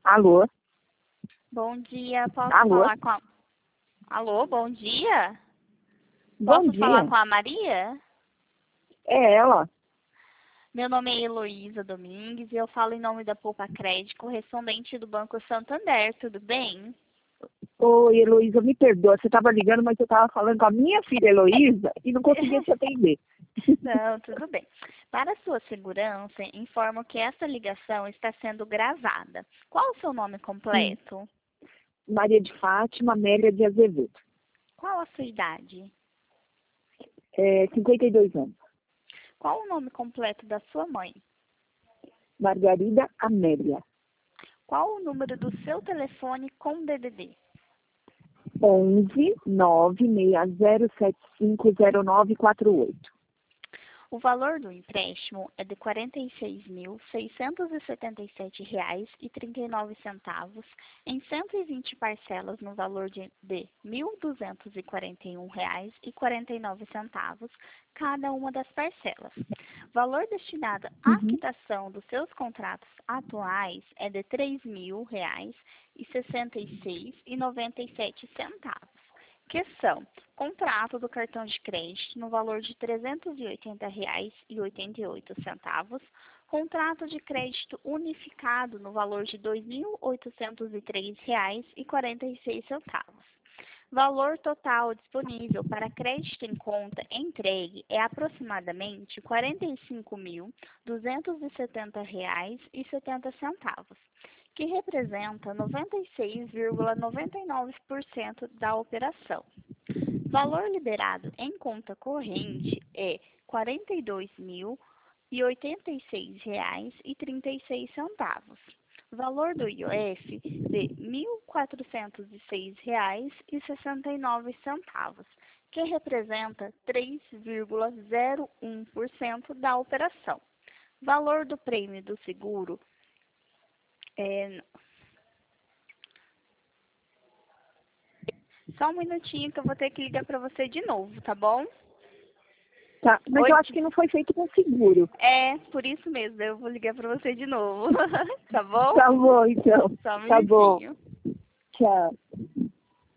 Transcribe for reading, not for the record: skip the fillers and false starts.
Alô? Bom dia, posso Alô? falar com a... Alô, bom dia? Bom Posso falar dia. com a Maria? É ela. Meu nome é Heloísa Domingues e eu falo em nome da Poupa Crédito, correspondente do Banco Santander, tudo bem? Oi, Heloísa, me perdoa. Você estava ligando, mas eu estava falando com a minha filha Heloísa e não conseguia te atender. Não, tudo bem. Para sua segurança, informo que essa ligação está sendo gravada. Qual o seu nome Sim. completo? Maria de Fátima Amélia de Azevedo. Qual a sua idade? 52 anos. Qual o nome completo da sua mãe? Margarida Amélia. Qual o número do seu telefone com DDD? 11 960750948. O valor do empréstimo é de R$ 46.677,39 em 120 parcelas no valor de R$ 1.241,49, cada uma das parcelas. Valor destinado à Uhum. quitação dos seus contratos atuais é de R$ 3.066,97, que são contrato do cartão de crédito no valor de R$ 380,88, contrato de crédito unificado no valor de R$ 2.803,46. Valor total disponível para crédito em conta entregue é aproximadamente R$ 45.270,70, que representa 96,99% da operação. Valor liberado em conta corrente é R$ 42.086,36. Valor do IOF de R$ 1.406,69, que representa 3,01% da operação. Valor do prêmio do seguro é... Só um minutinho que eu vou ter que ligar para você de novo, tá bom? Tá, mas Oi? eu acho que não foi feito com seguro. É, por isso mesmo, eu vou ligar para você de novo. Tá bom? Tá bom, então. Só um Tá bom. minutinho. Tchau.